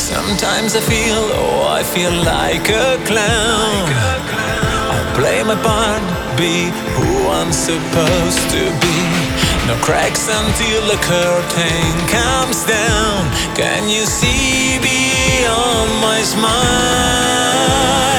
Sometimes I feel like a clown. I play my part, be who I'm supposed to be. No cracks until the curtain comes down. Can you see beyond my smile?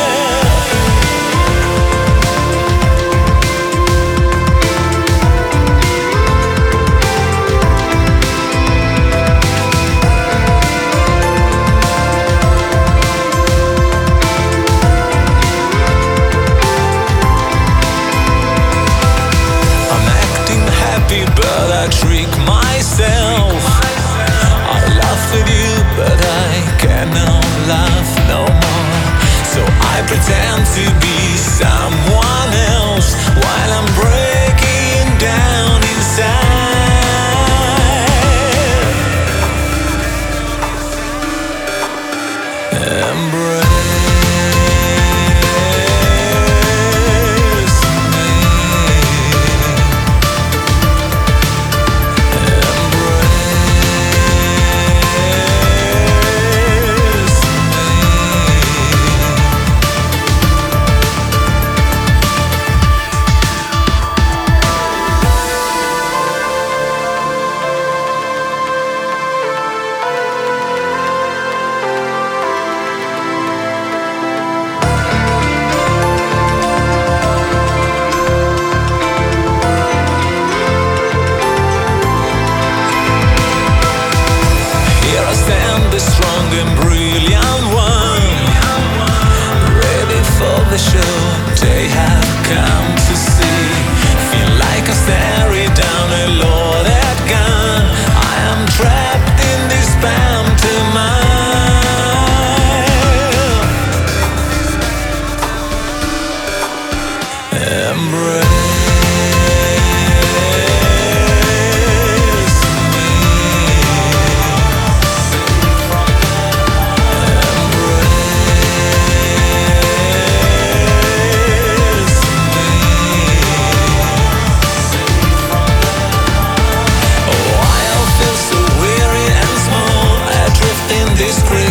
But I trick myself. I laugh with you, but I cannot laugh no more. So I pretend to be someone else while I'm breaking down inside. Embrace. Strong and brilliant one, ready for the show they have come to see. Feel like I'm staring down a loaded gun. I am trapped in this pantomime. Embrace. This